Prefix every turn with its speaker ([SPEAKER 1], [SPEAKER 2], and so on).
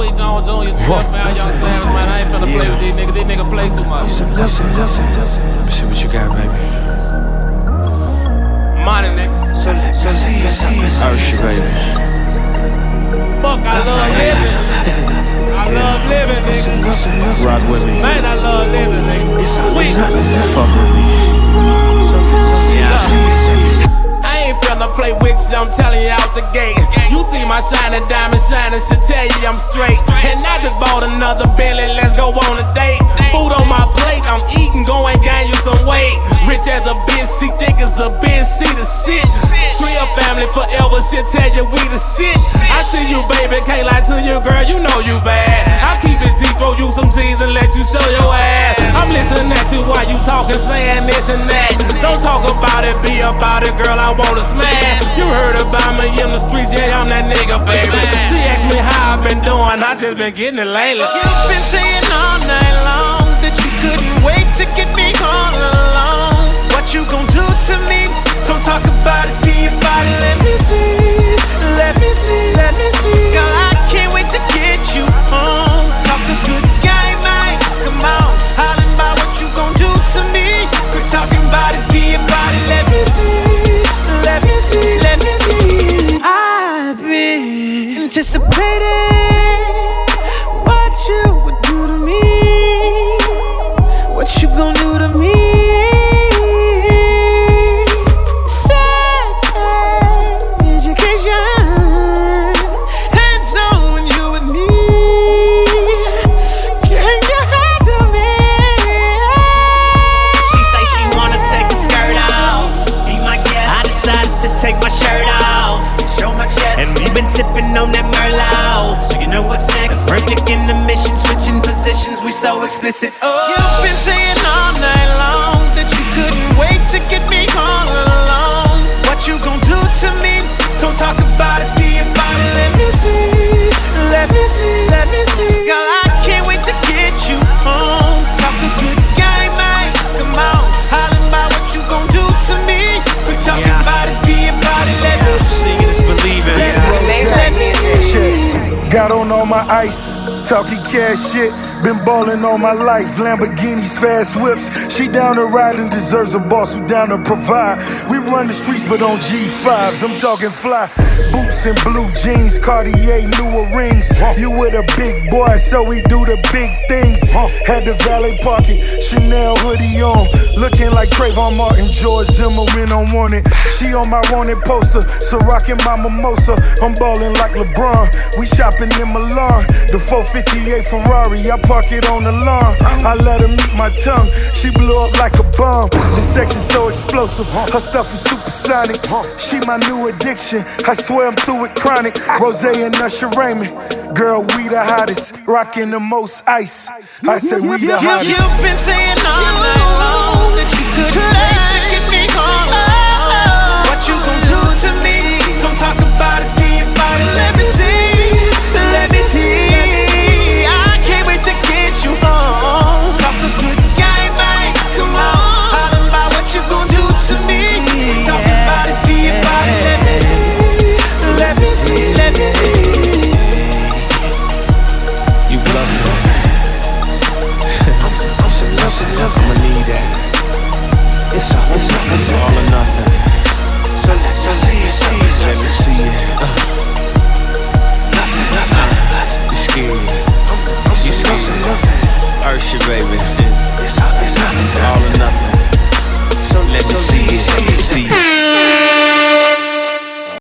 [SPEAKER 1] Sweet John Jr., 12 man, Young Savage, man. I ain't finna play with these niggas. These niggas play too much.
[SPEAKER 2] Let me see what you got, baby.
[SPEAKER 1] Money, nigga.
[SPEAKER 2] Ursha, baby.
[SPEAKER 1] Fuck, I love living. I love living, nigga.
[SPEAKER 2] Rock with me.
[SPEAKER 1] Man, I love living, nigga. Sweet.
[SPEAKER 2] Fuck with me.
[SPEAKER 1] I ain't finna play with you, I'm telling you out the gate. You see my shining diamond shining, should tell you I'm straight. And I just bought another Bentley, let's go on a date. Food on my plate, I'm eating, go and gain you some weight. Rich as a bitch, she think it's a bitch, she the shit. Trill family forever, she'll tell you we the shit. I see you, baby, can't lie to you, girl, you know you bad. I keep it deep, throw you some G's and let you show your ass. I'm listening at you while you talking, saying this and that. Don't talk about it, be about it, girl, I wanna smash. You heard about me in the streets, yeah, I'm that nigga, baby. She asked me how I've been doing, I just been getting it lately.
[SPEAKER 3] You've been saying all night long that you couldn't wait to get me all alone. What you gon' do to me? Don't talk about it, be about it. Let me see, let me see, let me see. Girl, I can't wait to get you home. Talk a good game, man. Come on, hollering about what you gon' do to me. Quit talking about it, be about it. Let me see, let me see, let me see. I've been anticipating what you would do to me. What you gon' do to me? Sex, education, hands on when you with me. Can you handle me? She say she wanna take the skirt off. Be my guest. I decided to take my shirt off, show my chest, and we've been sipping on that Merlot. So you know what's next? Perfect in the mission, switching positions, we so explicit. Oh, you've been saying all night long that you couldn't wait to get me all alone. What you gon' do to me? Don't talk about it, be about it. Let me see, let me see, let me see. Girl, I can't wait to get you home. Talk a good game, man. Come on, hollering about what you gon' do to me. We talking about it, be about it. Let me see.
[SPEAKER 2] Seeing is believing.
[SPEAKER 3] Let me see.
[SPEAKER 4] Got on all my ice, talking cash shit. Been ballin' all my life, Lamborghinis, fast whips. She down to ride and deserves a boss who down to provide. We run the streets but on G5s, I'm talking fly. Boots and blue jeans, Cartier, newer rings. You with a big boy, so we do the big things. Had the valet pocket, Chanel hoodie on. Looking like Trayvon Martin, George Zimmerman on wanted. She on my wanted poster, so rockin' my mimosa. I'm ballin' like LeBron, we shopping in Milan. The 458 Ferrari, I park it on the lawn. I let her meet my tongue, she blew up like a bomb. The sex is so explosive, her stuff is supersonic. She my new addiction, I swear I'm through with chronic. Rose and Usher Raymond, girl, we the hottest. Rockin' the most ice, I say we the hottest.
[SPEAKER 3] You've been saying all night long that you couldn't wait to get me home. What you gon' do to me? Don't talk about it, be about it. Let me see, let me see. I can't wait to get you home. Talk a good game, man. Come on, hollering about what you gon' do to me. Talk about it, be about it. Let me see, let me see, let me see.
[SPEAKER 2] You bluffing. I'ma need that. It's all or nothing. So let me see it. You scared? You scared? Ursha, baby.